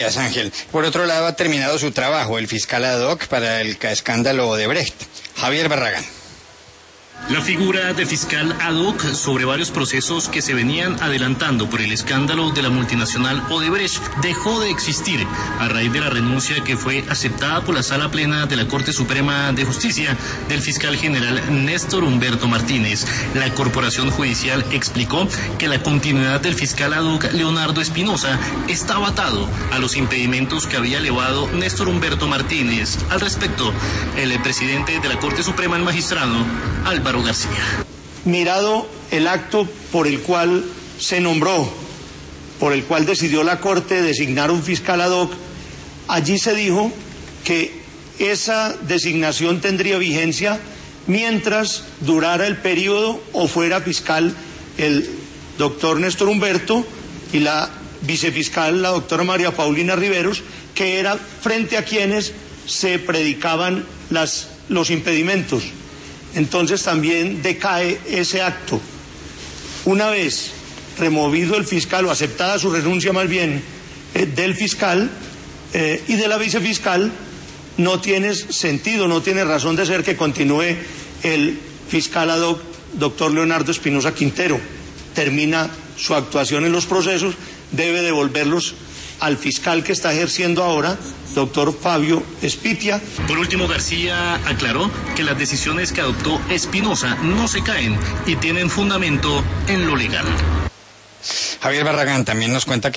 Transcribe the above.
Gracias, Ángel. Por otro lado, ha terminado su trabajo el fiscal ad hoc para el escándalo Odebrecht, Javier Barragán. La figura de fiscal ad hoc sobre varios procesos que se venían adelantando por el escándalo de la multinacional Odebrecht dejó de existir a raíz de la renuncia que fue aceptada por la Sala Plena de la Corte Suprema de Justicia del fiscal general Néstor Humberto Martínez. La Corporación Judicial explicó que la continuidad del fiscal ad hoc Leonardo Espinosa estaba atado a los impedimentos que había elevado Néstor Humberto Martínez. Al respecto, el presidente de la Corte Suprema, el magistrado Álvaro García. Mirado el acto por el cual se nombró, por el cual decidió la Corte designar un fiscal ad hoc, allí se dijo que esa designación tendría vigencia mientras durara el periodo o fuera fiscal el doctor Néstor Humberto y la vicefiscal, la doctora María Paulina Riveros, que era frente a quienes se predicaban los impedimentos. Entonces también decae ese acto. Una vez removido el fiscal, o aceptada su renuncia más bien, del fiscal y de la vicefiscal, no tiene sentido, no tiene razón de ser que continúe el fiscal ad hoc, doctor Leonardo Espinosa Quintero. Termina su actuación en los procesos, debe devolverlos al fiscal que está ejerciendo ahora, doctor Fabio Espitia. Por último, García aclaró que las decisiones que adoptó Espinosa no se caen y tienen fundamento en lo legal. Javier Barragán también nos cuenta que